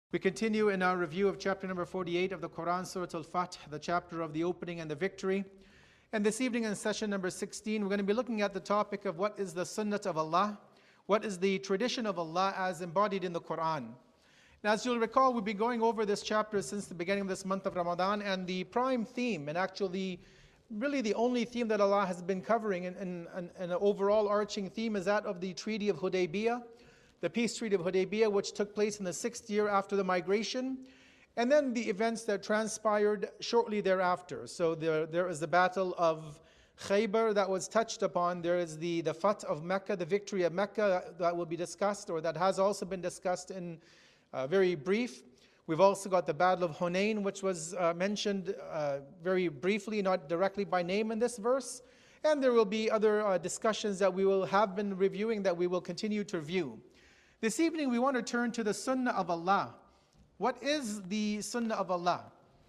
We continue in our review of chapter number 48 of the Quran, Surah Al-Fath, the chapter of the opening and the victory. And this evening in session number 16, we're going to be looking at the topic of what is the sunnah of Allah, what is the tradition of Allah as embodied in the Quran. Now, as you'll recall, we've been going over this chapter since the beginning of this month of Ramadan, and the prime theme, and actually really the only theme that Allah has been covering in an overall arching theme, is that of the Treaty of Hudaybiyah, the peace treaty of Hudaybiyah, which took place in the 6th year after the migration, and then the events that transpired shortly thereafter. So there is the battle of Khaybar that was touched upon. There is the Fath of Mecca, the victory of Mecca, that will be discussed, or that has also been discussed in very brief. We've also got the Battle of Hunain, which was mentioned very briefly, not directly by name in this verse. And there will be other discussions that we will have been reviewing that we will continue to review. This evening we want to turn to the Sunnah of Allah. What is the Sunnah of Allah?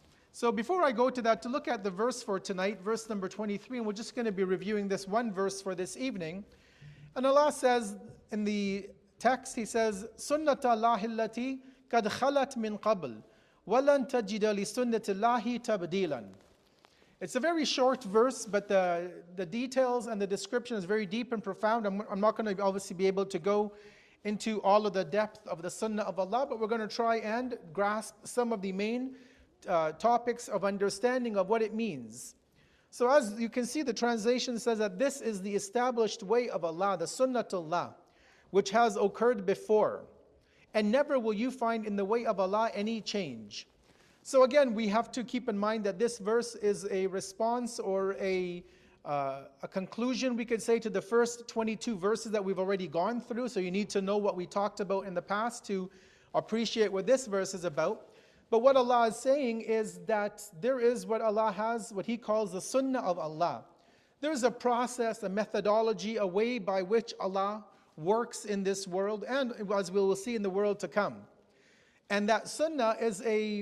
So before I go to that, to look at the verse for tonight, verse number 23, and we're just going to be reviewing this one verse for this evening. And Allah says in the text, He says, Sunnat Allahi allati kad khalat min qabl, walan tajida li sunnati Allahi tabdilan. It's a very short verse, but the details and the description is very deep and profound. I'm not going to obviously be able to go into all of the depth of the Sunnah of Allah, but we're going to try and grasp some of the main topics of understanding of what it means. So as you can see, the translation says that this is the established way of Allah, the Sunnatullah, which has occurred before. And never will you find in the way of Allah any change. So again, we have to keep in mind that this verse is a response or a conclusion, we could say, to the first 22 verses that we've already gone through. So you need to know what we talked about in the past to appreciate what this verse is about. But what Allah is saying is that there is what Allah has, what He calls the Sunnah of Allah. There's a process, a methodology, a way by which Allah works in this world, and as we will see in the world to come. And that Sunnah is a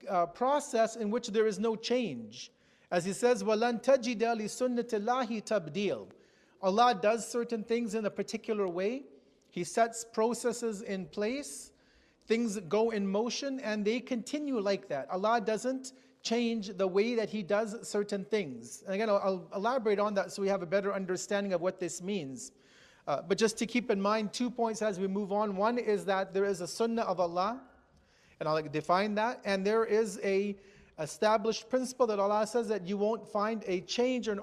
process in which there is no change. As He says, وَلَن تَجِدَ لِسُنَّةِ اللَّهِ تَبْدِيلًا. Allah does certain things in a particular way. He sets processes in place. Things go in motion and they continue like that. Allah doesn't change the way that He does certain things. And again, I'll elaborate on that so we have a better understanding of what this means. But just to keep in mind 2 points as we move on. One is that there is a Sunnah of Allah, and I'll define that. And there is a established principle that Allah says that you won't find a change or an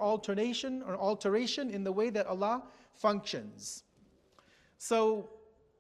alteration in the way that Allah functions. So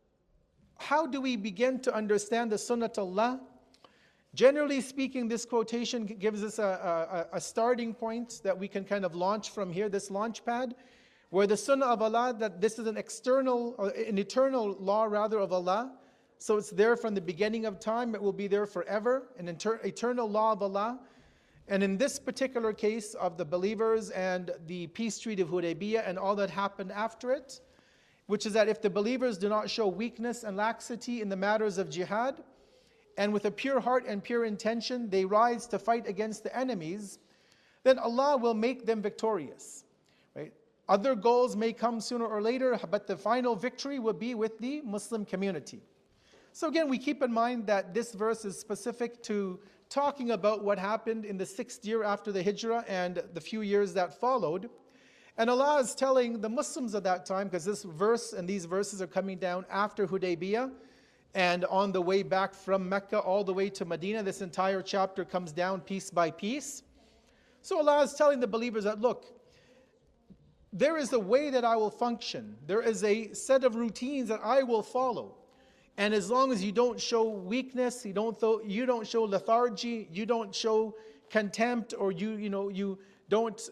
how do we begin to understand the Sunnatullah? Generally speaking, this quotation gives us a starting point that we can kind of launch from here, this launch pad, where the Sunnah of Allah, that this is an eternal law rather of Allah. So it's there from the beginning of time. It will be there forever, an eternal law of Allah. And in this particular case of the believers and the peace treaty of Hudaybiyah and all that happened after it, which is that if the believers do not show weakness and laxity in the matters of jihad, and with a pure heart and pure intention they rise to fight against the enemies, then Allah will make them victorious. Right? Other goals may come sooner or later, but the final victory will be with the Muslim community. So again, we keep in mind that this verse is specific to talking about what happened in the 6th year after the Hijrah and the few years that followed. And Allah is telling the Muslims at that time, because this verse and these verses are coming down after Hudaybiyah and on the way back from Mecca all the way to Medina. This entire chapter comes down piece by piece. So Allah is telling the believers that, look, there is a way that I will function. There is a set of routines that I will follow. And as long as you don't show weakness, you don't show lethargy, you don't show contempt, or you don't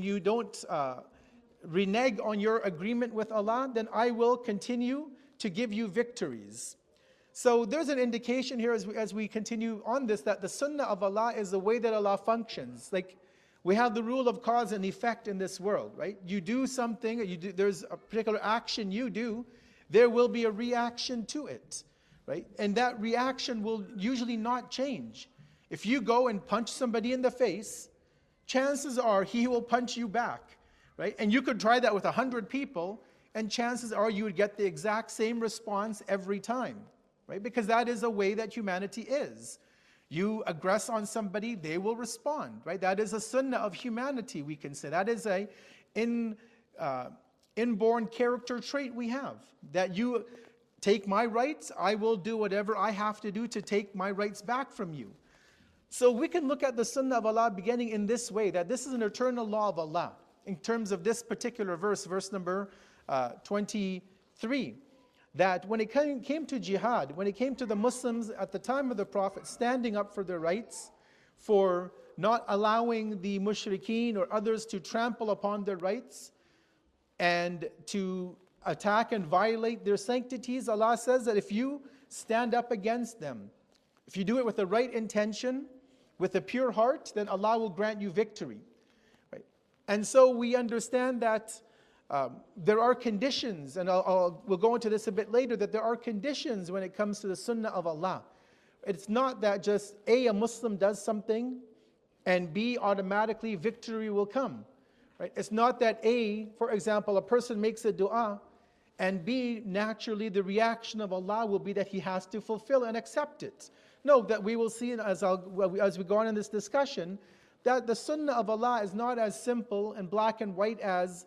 renege on your agreement with Allah, then I will continue to give you victories. So there's an indication here as we continue on this, that the Sunnah of Allah is the way that Allah functions. Like we have the rule of cause and effect in this world, right? You do something, there's a particular action you do, there will be a reaction to it, right? And that reaction will usually not change. If you go and punch somebody in the face, chances are he will punch you back, right? And you could try that with 100 people, and chances are you would get the exact same response every time, right? Because that is a way that humanity is. You aggress on somebody, they will respond, right? That is a sunnah of humanity, we can say. That is a inborn character trait we have. That you take my rights, I will do whatever I have to do to take my rights back from you. So we can look at the sunnah of Allah beginning in this way, that this is an eternal law of Allah. In terms of this particular verse, verse number 23, that when it came to jihad, when it came to the Muslims at the time of the Prophet standing up for their rights, for not allowing the mushrikeen or others to trample upon their rights and to attack and violate their sanctities, Allah says that if you stand up against them, if you do it with the right intention, with a pure heart, then Allah will grant you victory. Right? And so we understand that there are conditions, and we'll go into this a bit later, that there are conditions when it comes to the sunnah of Allah. It's not that just a Muslim does something and B, automatically victory will come. Right? It's not that A, for example, a person makes a dua, and B, naturally the reaction of Allah will be that he has to fulfill and accept it. No, that we will see as we go on in this discussion, that the sunnah of Allah is not as simple and black and white as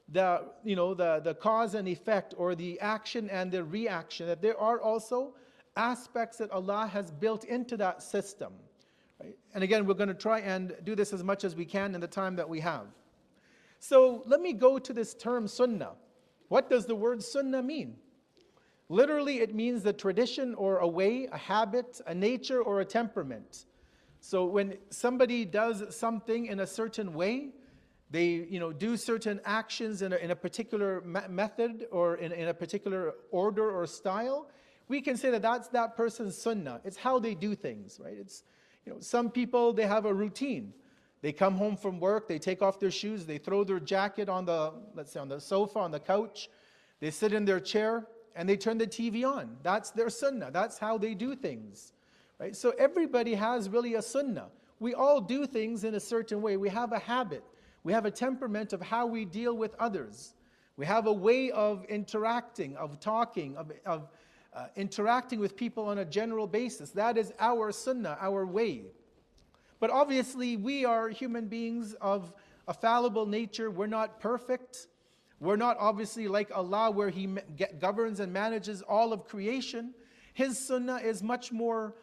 the cause and effect, or the action and the reaction. That there are also aspects that Allah has built into that system. Right? And again, we're going to try and do this as much as we can in the time that we have. So let me go to this term sunnah. What does the word sunnah mean? Literally, it means the tradition or a way, a habit, a nature, or a temperament. So when somebody does something in a certain way, they do certain actions in a particular method or in a particular order or style, we can say that that's that person's sunnah. It's how they do things, right? It's some people, they have a routine. They come home from work, they take off their shoes, they throw their jacket on let's say on the sofa, on the couch, they sit in their chair, and they turn the TV on. That's their sunnah. That's how they do things, right? So everybody has really a sunnah. We all do things in a certain way. We have a habit. We have a temperament of how we deal with others. We have a way of interacting, of talking, of interacting with people on a general basis. That is our sunnah, our way. But obviously, we are human beings of a fallible nature. We're not perfect. We're not obviously like Allah, where He governs and manages all of creation. His sunnah is much more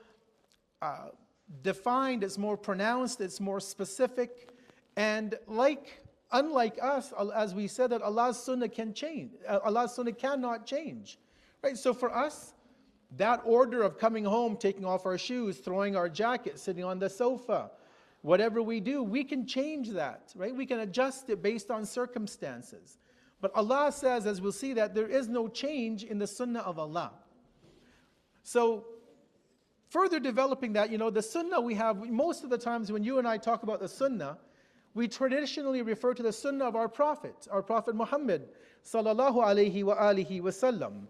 defined, it's more pronounced, it's more specific. And unlike us, as we said, that Allah's sunnah can change. Allah's sunnah cannot change. Right? So for us, that order of coming home, taking off our shoes, throwing our jacket, sitting on the sofa, whatever we do, we can change that. Right? We can adjust it based on circumstances. But Allah says, as we'll see, that there is no change in the sunnah of Allah. So, further developing that, the sunnah we have, most of the times when you and I talk about the sunnah, we traditionally refer to the sunnah of our Prophet Muhammad sallallahu alayhi wa alihi wa sallam.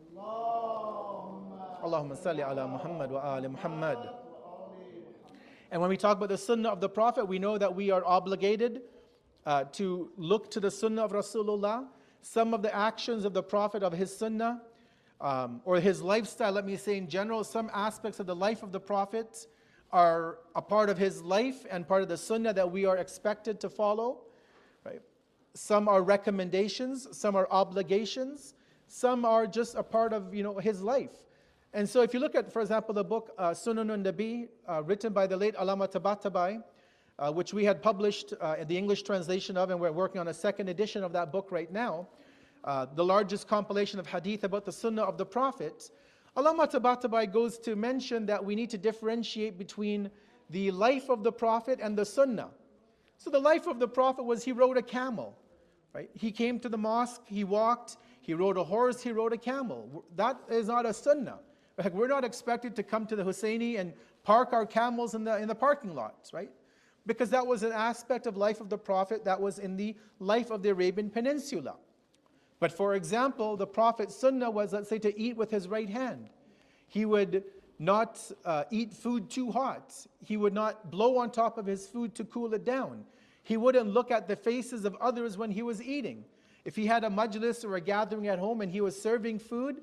Allahumma salli ala Muhammad wa ali Muhammad. And when we talk about the sunnah of the Prophet, we know that we are obligated to look to the sunnah of Rasulullah. Some of the actions of the Prophet, of his sunnah, or his lifestyle, let me say in general, some aspects of the life of the Prophet are a part of his life and part of the sunnah that we are expected to follow. Right? Some are recommendations, some are obligations, some are just a part of his life. And so if you look at, for example, the book Sunanun Nabi, written by the late Allama Tabatabai, which we had published in the English translation of, and we're working on a second edition of that book right now, the largest compilation of hadith about the sunnah of the Prophet. Allama Tabatabai goes to mention that we need to differentiate between the life of the Prophet and the sunnah. So the life of the Prophet was he rode a camel. Right? He came to the mosque, he walked, he rode a horse, he rode a camel. That is not a sunnah. Like, we're not expected to come to the Husseini and park our camels in the parking lots, right? Because that was an aspect of life of the Prophet that was in the life of the Arabian Peninsula. But for example, the Prophet's sunnah was, let's say, to eat with his right hand. He would not eat food too hot. He would not blow on top of his food to cool it down. He wouldn't look at the faces of others when he was eating. If he had a majlis or a gathering at home and he was serving food,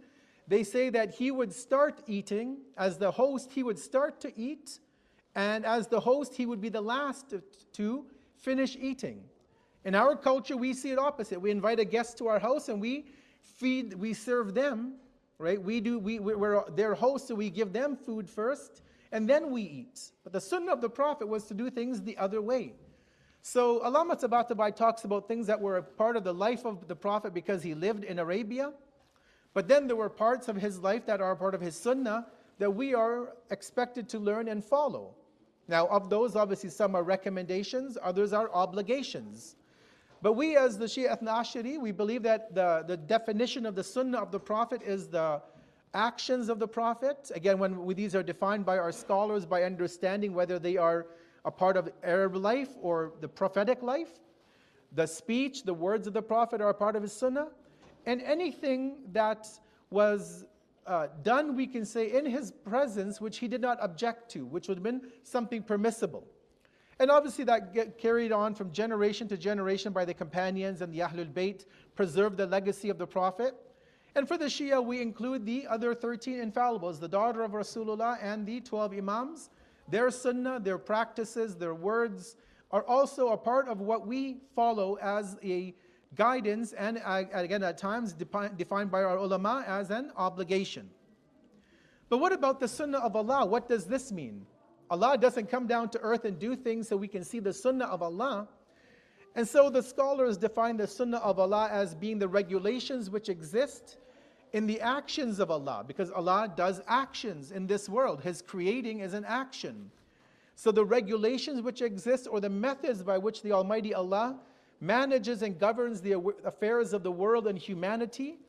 they say that he would start eating. As the host, he would start to eat, and as the host, he would be the last to finish eating. In our culture, we see it opposite. We invite a guest to our house and we serve them, right? We're their hosts, so we give them food first, and then we eat. But the sunnah of the Prophet was to do things the other way. So Allama Tabatabai talks about things that were a part of the life of the Prophet because he lived in Arabia. But then there were parts of his life that are part of his sunnah that we are expected to learn and follow. Now, of those, obviously, some are recommendations, others are obligations. But we, as the Shia Ithna Ashari, we believe that the definition of the sunnah of the Prophet is the actions of the Prophet. Again, these are defined by our scholars by understanding whether they are a part of Arab life or the prophetic life. The speech, the words of the Prophet are a part of his sunnah. And anything that was done, we can say, in his presence, which he did not object to, which would have been something permissible. And obviously that carried on from generation to generation by the companions and the Ahlul Bayt, preserved the legacy of the Prophet. And for the Shia, we include the other 13 infallibles, the daughter of Rasulullah and the 12 Imams. Their sunnah, their practices, their words are also a part of what we follow as a guidance, and again at times defined by our ulama as an obligation. But what about the sunnah of Allah? What does this mean? Allah doesn't come down to earth and do things so we can see the sunnah of Allah. And so the scholars define the sunnah of Allah as being the regulations which exist in the actions of Allah, because Allah does actions in this world. His creating is an action. So the regulations which exist, or the methods by which the Almighty Allah manages and governs the affairs of the world and humanity,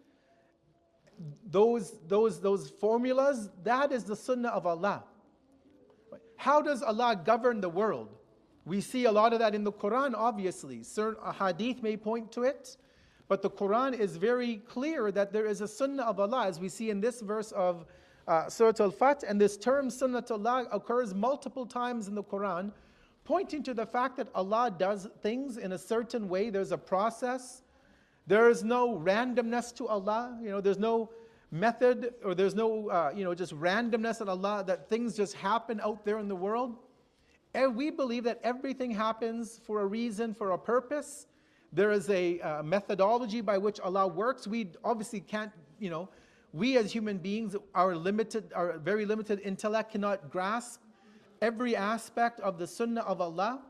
those formulas, that is the sunnah of Allah. How does Allah govern the world? We see a lot of that in the Quran, obviously. Certain hadith may point to it, but the Quran is very clear that there is a sunnah of Allah, as we see in this verse of Surah Al-Fath. And this term sunnatullah occurs multiple times in the Quran, pointing to the fact that Allah does things in a certain way. There's a process. There is no randomness to Allah. There's no method, or there's no just randomness at Allah, that things just happen out there in the world. And we believe that everything happens for a reason, for a purpose. There is a methodology by which Allah works. We obviously can't, we as human beings, our very limited intellect cannot grasp every aspect of the sunnah of Allah.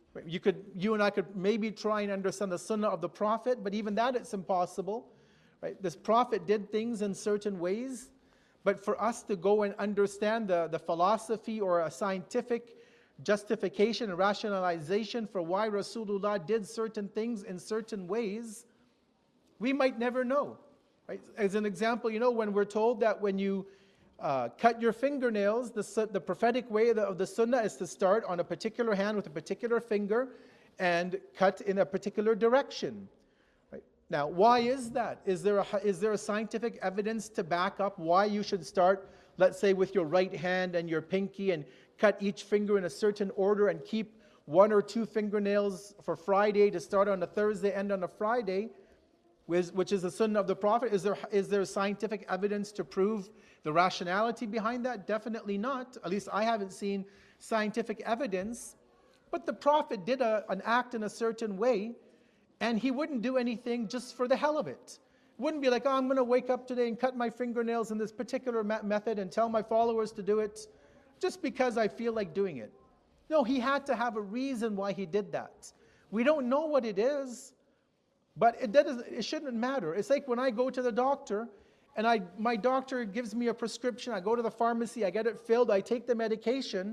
You and I could maybe try and understand the sunnah of the Prophet, but even that it's impossible. Right? This Prophet did things in certain ways, but for us to go and understand the philosophy or a scientific justification and rationalization for why Rasulullah did certain things in certain ways, we might never know. Right? As an example, when we're told that when you cut your fingernails, the prophetic way of the sunnah is to start on a particular hand with a particular finger and cut in a particular direction. Now, why is that? Is there a scientific evidence to back up why you should start, let's say, with your right hand and your pinky and cut each finger in a certain order and keep 1 or 2 fingernails for Friday to start on a Thursday, end on a Friday, which is the sunnah of the Prophet? Is there scientific evidence to prove the rationality behind that? Definitely not. At least I haven't seen scientific evidence. But the Prophet did an act in a certain way, and he wouldn't do anything just for the hell of it. It wouldn't be like, I'm going to wake up today and cut my fingernails in this particular method and tell my followers to do it just because I feel like doing it. No, he had to have a reason why he did that. We don't know what it is, but it shouldn't matter. It's like when I go to the doctor and my doctor gives me a prescription, I go to the pharmacy, I get it filled, I take the medication.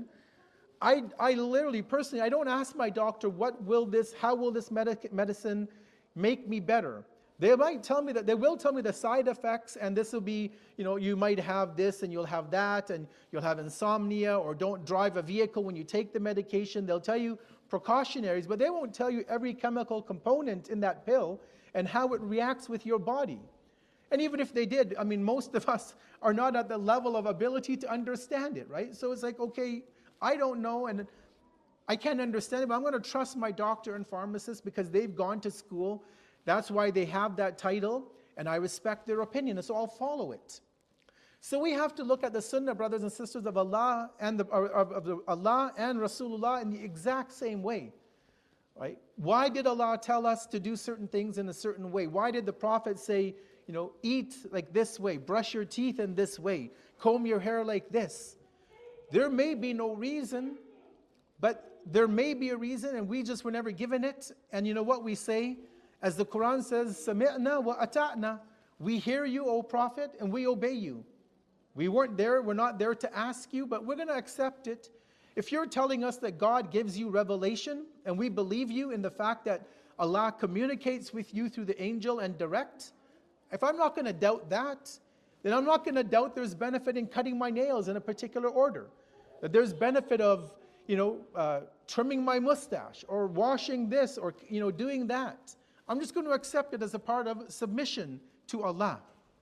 I literally, personally, I don't ask my doctor, how will this medicine make me better? They will tell me the side effects, and this will be, you might have this and you'll have that, and you'll have insomnia, or don't drive a vehicle when you take the medication. They'll tell you precautionaries, but they won't tell you every chemical component in that pill and how it reacts with your body. And even if they did, most of us are not at the level of ability to understand it, right? So it's like, okay, I don't know and I can't understand it, but I'm going to trust my doctor and pharmacist because they've gone to school. That's why they have that title, and I respect their opinion, and so I'll follow it. So we have to look at the sunnah, brothers and sisters, of Allah and Allah and Rasulullah in the exact same way. Right? Why did Allah tell us to do certain things in a certain way? Why did the Prophet say, eat like this way, brush your teeth in this way, comb your hair like this? There may be no reason, but there may be a reason, and we just were never given it. And you know what we say? As the Quran says, Sami'na wa ata'na. We hear you, O Prophet, and we obey you. We weren't there, we're not there to ask you, but we're going to accept it. If you're telling us that God gives you revelation, and we believe you in the fact that Allah communicates with you through the angel and direct, if I'm not going to doubt that, then I'm not going to doubt there's benefit in cutting my nails in a particular order. That there's benefit of, trimming my mustache, or washing this, or, doing that. I'm just going to accept it as a part of submission to Allah.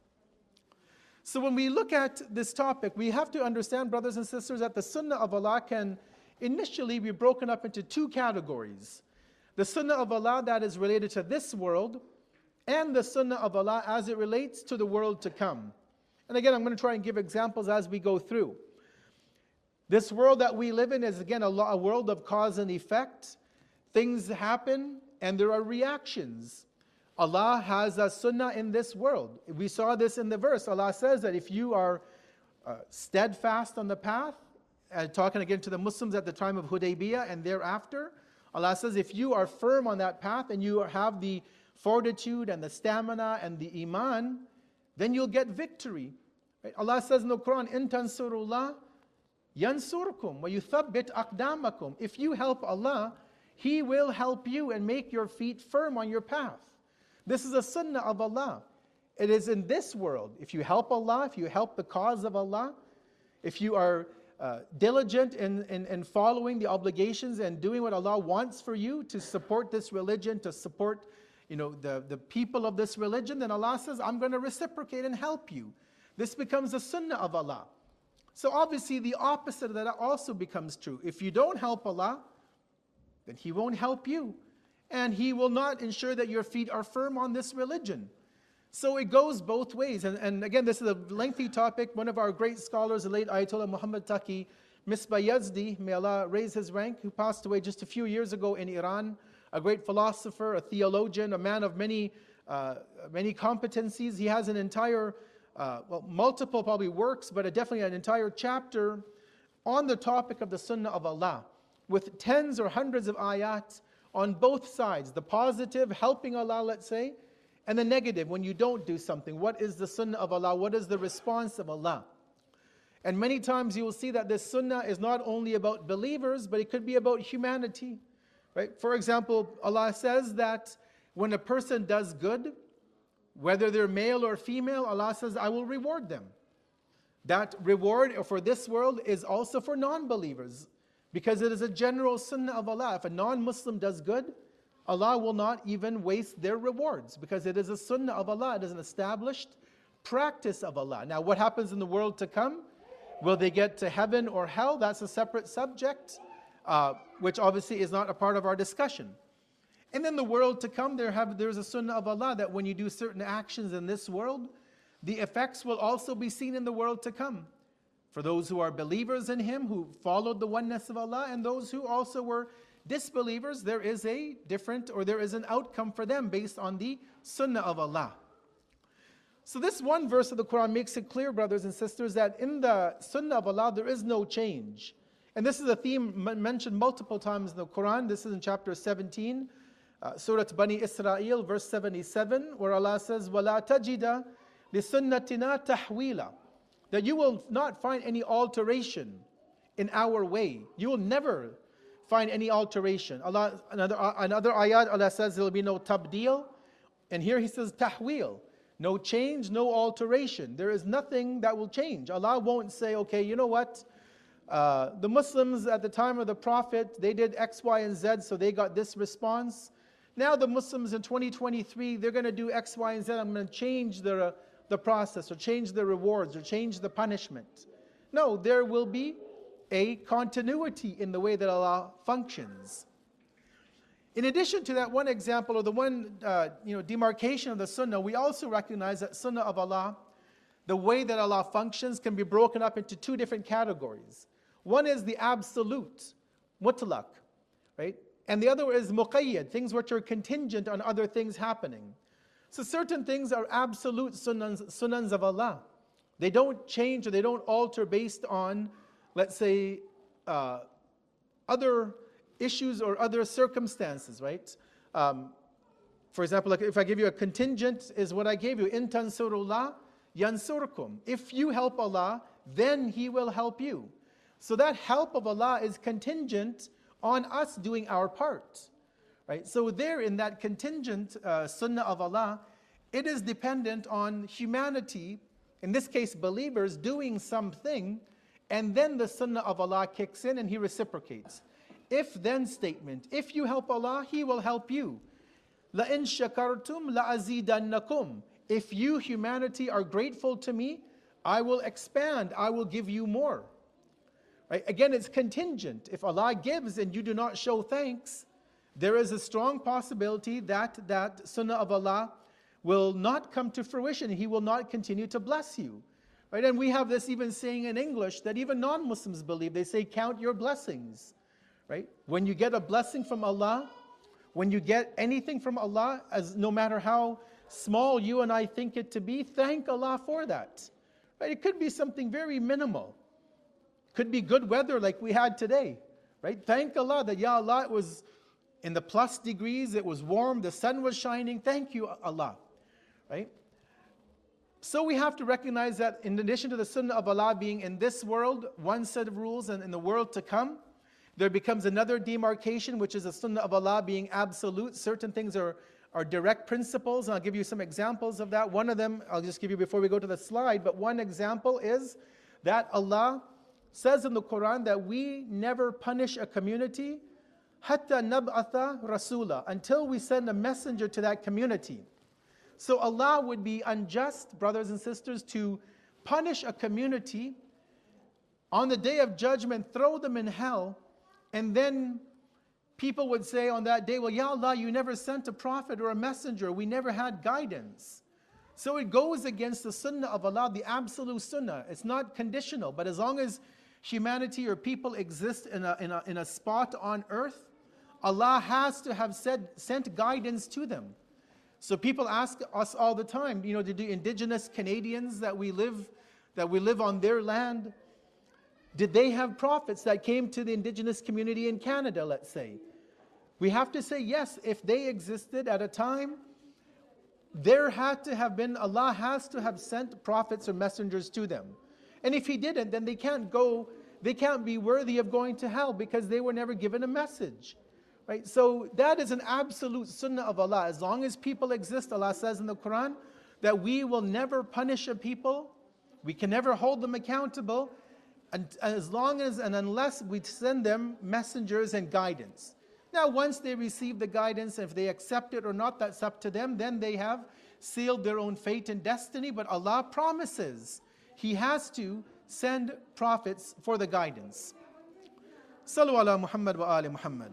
So when we look at this topic, we have to understand, brothers and sisters, that the sunnah of Allah can initially be broken up into two categories. The sunnah of Allah that is related to this world, and the sunnah of Allah as it relates to the world to come. And again, I'm going to try and give examples as we go through. This world that we live in is, again, a world of cause and effect. Things happen, and there are reactions. Allah has a sunnah in this world. We saw this in the verse. Allah says that if you are steadfast on the path, talking again to the Muslims at the time of Hudaybiyah and thereafter, Allah says if you are firm on that path and you have the fortitude and the stamina and the iman, then you'll get victory. Right? Allah says in the Quran, "In tansurullah yansurkum wa yuthabbit aqdamakum." If you help Allah, He will help you and make your feet firm on your path. This is a sunnah of Allah. It is in this world. If you help Allah, if you help the cause of Allah, if you are diligent in following the obligations and doing what Allah wants for you to support this religion, to support the people of this religion, then Allah says, I'm going to reciprocate and help you. This becomes a sunnah of Allah. So obviously the opposite of that also becomes true. If you don't help Allah, then He won't help you. And He will not ensure that your feet are firm on this religion. So it goes both ways. And again, this is a lengthy topic. One of our great scholars, the late Ayatollah Muhammad Taqi Misbah Yazdi, may Allah raise his rank, who passed away just a few years ago in Iran, a great philosopher, a theologian, a man of many competencies. He has an entire, multiple probably works, but definitely an entire chapter on the topic of the sunnah of Allah, with tens or hundreds of ayat on both sides, the positive, helping Allah, let's say, and the negative, when you don't do something. What is the sunnah of Allah? What is the response of Allah? And many times you will see that this sunnah is not only about believers, but it could be about humanity. Right? For example, Allah says that when a person does good, whether they're male or female, Allah says, I will reward them. That reward for this world is also for non-believers, because it is a general sunnah of Allah. If a non-Muslim does good, Allah will not even waste their rewards, because it is a sunnah of Allah. It is an established practice of Allah. Now, what happens in the world to come? Will they get to heaven or hell? That's a separate subject, which obviously is not a part of our discussion. And in the world to come, there's a sunnah of Allah that when you do certain actions in this world, the effects will also be seen in the world to come. For those who are believers in Him, who followed the oneness of Allah, and those who also were disbelievers, there is an outcome for them based on the sunnah of Allah. So this one verse of the Quran makes it clear, brothers and sisters, that in the sunnah of Allah there is no change. And this is a theme mentioned multiple times in the Quran. This is in chapter 17, Surah Bani Israel, verse 77, where Allah says, وَلَا تَجِدَ لِسُنَّتِنَا تَحْوِيلًا, that you will not find any alteration in our way. You will never find any alteration. Allah, another ayat, Allah says there will be no tabdeel. And here He says tahweel. No change, no alteration. There is nothing that will change. Allah won't say, okay, you know what? The Muslims at the time of the Prophet, they did X, Y, and Z, so they got this response. Now the Muslims in 2023, they're going to do X, Y, and Z. I'm going to change the process, or change the rewards, or change the punishment. No, there will be a continuity in the way that Allah functions. In addition to that one example, or the one demarcation of the sunnah, we also recognize that sunnah of Allah the way that Allah functions can be broken up into two different categories. One is the absolute, mutlaq, right? And the other is muqayyad, things which are contingent on other things happening. So certain things are absolute sunnahs of Allah. They don't change or they don't alter based on, let's say, other issues or other circumstances, right? For example, like if I give you a contingent, is what I gave you. In tansurullah yansurkum. If you help Allah, then He will help you. So that help of Allah is contingent on us doing our part, right? So there in that contingent sunnah of Allah, it is dependent on humanity, in this case believers, doing something, and then the sunnah of Allah kicks in and He reciprocates. If then statement, if you help Allah, He will help you. لَإِن شَكَرْتُمْ لَأَزِيدَنَّكُمْ. If you, humanity, are grateful to me, I will expand, I will give you more. Right? Again, it's contingent. If Allah gives and you do not show thanks, there is a strong possibility that that sunnah of Allah will not come to fruition. He will not continue to bless you. Right? And we have this even saying in English that even non-Muslims believe. They say, count your blessings. Right? When you get a blessing from Allah, when you get anything from Allah, as no matter how small you and I think it to be, thank Allah for that. Right? It could be something very minimal. Could be good weather like we had today. Right? Thank Allah that, Ya Allah, it was in the plus degrees, it was warm, the sun was shining. Thank you, Allah. Right? So we have to recognize that in addition to the sunnah of Allah being in this world, one set of rules, and in the world to come, there becomes another demarcation, which is the sunnah of Allah being absolute. Certain things are direct principles, and I'll give you some examples of that. One of them, I'll just give you before we go to the slide, but one example is that Allah says in the Quran that we never punish a community hatta nab'atha rasula, until we send a messenger to that community. So Allah would be unjust, brothers and sisters, to punish a community on the day of judgment, throw them in hell, and then people would say on that day, well, Ya Allah, you never sent a prophet or a messenger. We never had guidance. So it goes against the sunnah of Allah, the absolute sunnah. It's not conditional, but as long as humanity or people exist in a spot on earth, Allah has to have sent guidance to them. So people ask us all the time, did the indigenous Canadians that we live on their land, did they have prophets that came to the indigenous community in Canada, let's say? We have to say yes, if they existed at a time, there had to have been, Allah has to have sent prophets or messengers to them. And if He didn't, then they can't be worthy of going to hell because they were never given a message. Right? So that is an absolute sunnah of Allah. As long as people exist, Allah says in the Quran that we will never punish a people, we can never hold them accountable, and as long as and unless we send them messengers and guidance. Now, once they receive the guidance, if they accept it or not, that's up to them. Then they have sealed their own fate and destiny. But Allah promises He has to send prophets for the guidance. Sallu ala Muhammad wa ali Muhammad.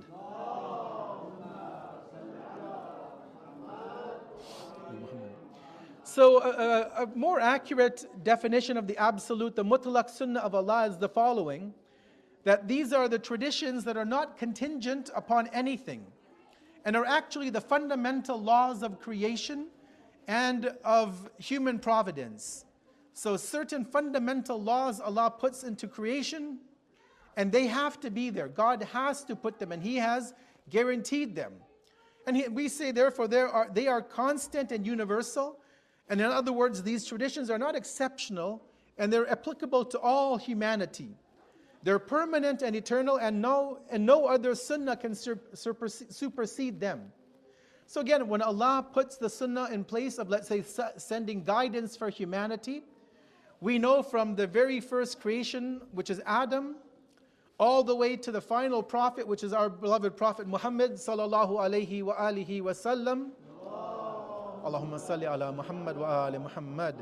So a more accurate definition of the absolute, the mutlaq sunnah of Allah is the following, that these are the traditions that are not contingent upon anything and are actually the fundamental laws of creation and of human providence. So certain fundamental laws Allah puts into creation, and they have to be there. God has to put them, and He has guaranteed them. And we say therefore they are constant and universal. And in other words, these traditions are not exceptional, and they're applicable to all humanity. They're permanent and eternal, and no other sunnah can supersede them. So again, when Allah puts the sunnah in place of, let's say, sending guidance for humanity, we know from the very first creation, which is Adam, all the way to the final prophet, which is our beloved Prophet Muhammad sallallahu alayhi wa alihi wa sallam. Allahumma salli ala Muhammad wa ali Muhammad.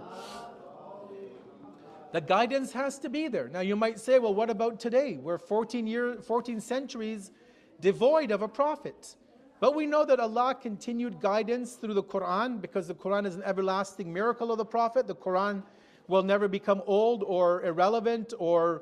The guidance has to be there. Now you might say, well, what about today? We're 14 centuries devoid of a prophet. But we know that Allah continued guidance through the Quran, because the Quran is an everlasting miracle of the Prophet. The Quran will never become old or irrelevant or,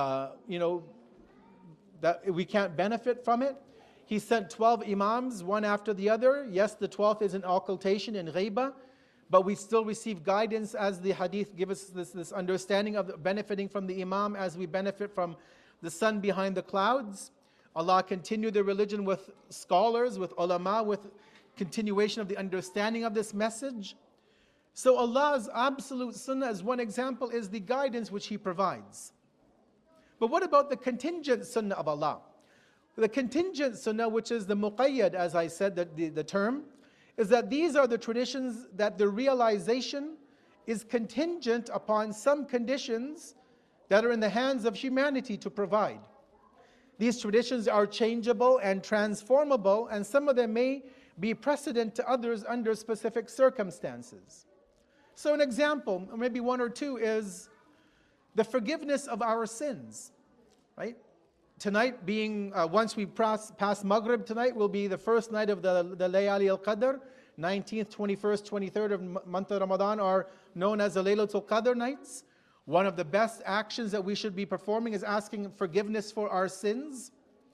that we can't benefit from it. He sent 12 imams, one after the other. Yes, the 12th is an occultation in ghaiba, but we still receive guidance as the hadith give us this understanding of benefiting from the imam as we benefit from the sun behind the clouds. Allah continued the religion with scholars, with ulama, with continuation of the understanding of this message. So Allah's absolute sunnah, as one example, is the guidance which He provides. But what about the contingent sunnah of Allah? The contingent sunnah, which is the muqayyad, as I said, the term, is that these are the traditions that the realization is contingent upon some conditions that are in the hands of humanity to provide. These traditions are changeable and transformable, and some of them may be precedent to others under specific circumstances. So an example, or maybe one or two, is the forgiveness of our sins, right? Tonight being, once we pass Maghrib tonight, will be the first night of the Layali al-Qadr. 19th, 21st, 23rd of month of Ramadan are known as the Laylatul Qadr nights. One of the best actions that we should be performing is asking forgiveness for our sins.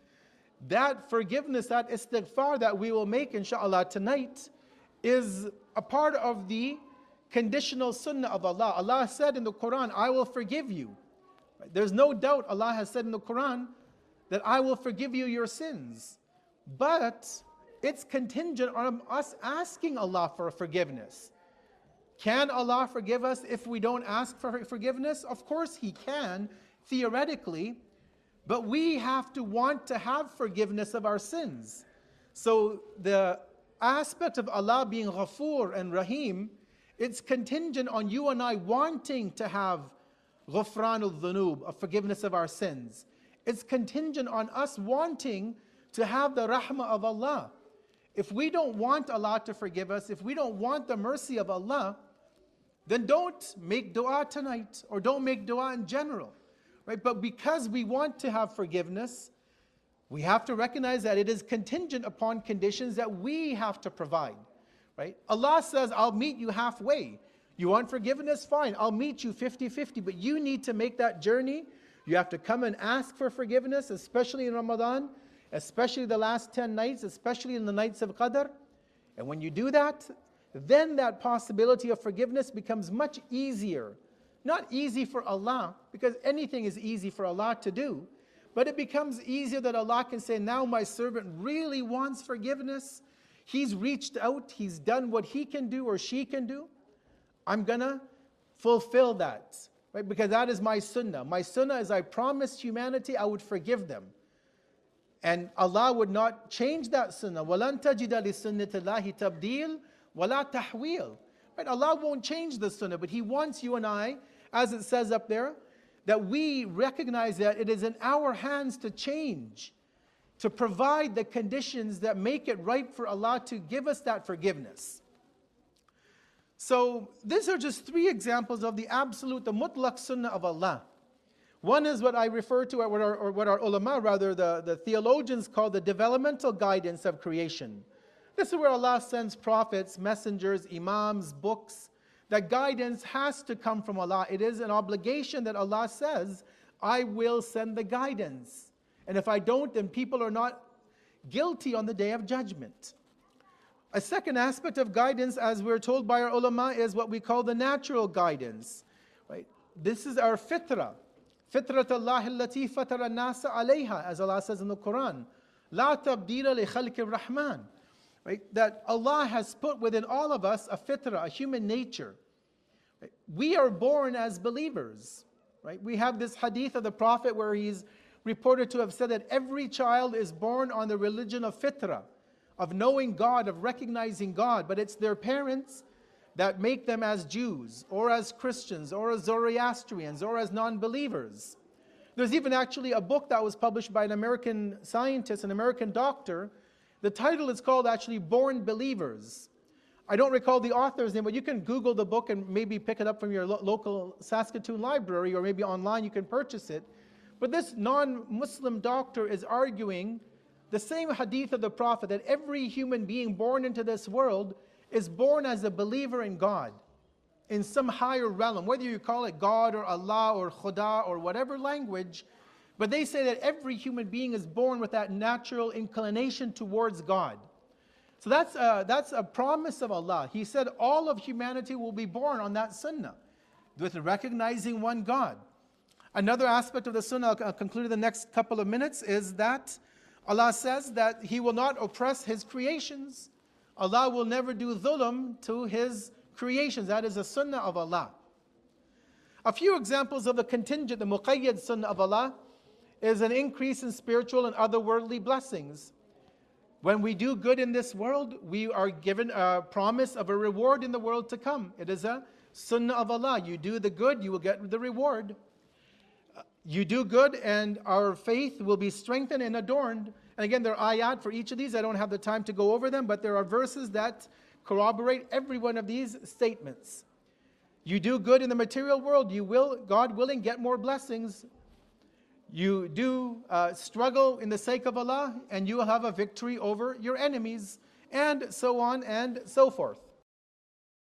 That forgiveness, that istighfar that we will make inshallah tonight is a part of the conditional sunnah of Allah. Allah said in the Quran, I will forgive you. There's no doubt Allah has said in the Quran that I will forgive you your sins. But it's contingent on us asking Allah for forgiveness. Can Allah forgive us if we don't ask for forgiveness? Of course He can, theoretically, but we have to want to have forgiveness of our sins. So the aspect of Allah being Ghafoor and Rahim, it's contingent on you and I wanting to have Ghufranul Dhunub, a forgiveness of our sins. It's contingent on us wanting to have the rahmah of Allah. If we don't want Allah to forgive us, if we don't want the mercy of Allah, then don't make dua tonight, or don't make dua in general, right? But because we want to have forgiveness, we have to recognize that it is contingent upon conditions that we have to provide, right? Allah says, I'll meet you halfway. You want forgiveness? Fine, I'll meet you 50-50, but you need to make that journey. You have to come and ask for forgiveness, especially in Ramadan, especially the last 10 nights, especially in the nights of Qadr. And when you do that, then that possibility of forgiveness becomes much easier. Not easy for Allah, because anything is easy for Allah to do, but it becomes easier that Allah can say, now my servant really wants forgiveness. He's reached out, he's done what he can do or she can do. I'm gonna fulfill that, right? Because that is my sunnah. My sunnah is I promised humanity I would forgive them. And Allah would not change that sunnah. وَلَن تَجِدَ لِسُنَّةِ اللَّهِ تَبْدِيلٌ وَلَا تَحْوِيلٌ. Right? Allah won't change the sunnah, but He wants you and I, as it says up there, that we recognize that it is in our hands to change, to provide the conditions that make it right for Allah to give us that forgiveness. So these are just three examples of the absolute, the mutlaq sunnah of Allah. One is what I refer to, or what our ulama, rather, the theologians call the developmental guidance of creation. This is where Allah sends prophets, messengers, imams, books. That guidance has to come from Allah. It is an obligation that Allah says, I will send the guidance. And if I don't, then people are not guilty on the day of judgment. A second aspect of guidance, as we're told by our ulama, is what we call the natural guidance. Right? This is our fitrah. فِطْرَةَ اللَّهِ الَّتِي فَتَرَ النَّاسَ عَلَيْهَا, as Allah says in the Quran. لَا تَبْدِيلَ لِخَلْقِ الرَّحْمَنِ. Right? That Allah has put within all of us a fitrah, a human nature. Right? We are born as believers. Right? We have this hadith of the Prophet where he's reported to have said that every child is born on the religion of fitrah, of knowing God, of recognizing God, but it's their parents that make them as Jews, or as Christians, or as Zoroastrians, or as non-believers. There's even actually a book that was published by an American scientist, an American doctor. The title is called actually Born Believers. I don't recall the author's name, but you can Google the book and maybe pick it up from your local Saskatoon library, or maybe online you can purchase it. But this non-Muslim doctor is arguing the same hadith of the Prophet, that every human being born into this world is born as a believer in God. in some higher realm, whether you call it God or Allah or Khuda or whatever language, but they say that every human being is born with that natural inclination towards God. So that's a promise of Allah. He said all of humanity will be born on that sunnah, with recognizing one God. Another aspect of the sunnah, I'll conclude in the next couple of minutes, is that Allah says that He will not oppress His creations. Allah will never do dhulm to His creations. That is a sunnah of Allah. A few examples of the contingent, the muqayyad sunnah of Allah, is an increase in spiritual and other worldly blessings. When we do good in this world, we are given a promise of a reward in the world to come. It is a sunnah of Allah. You do the good, you will get the reward. You do good and our faith will be strengthened and adorned. And again, there are ayat for each of these. I don't have the time to go over them, but there are verses that corroborate every one of these statements. You do good in the material world, you will, God willing, get more blessings. You do struggle in the sake of Allah, and you will have a victory over your enemies, and so on and so forth.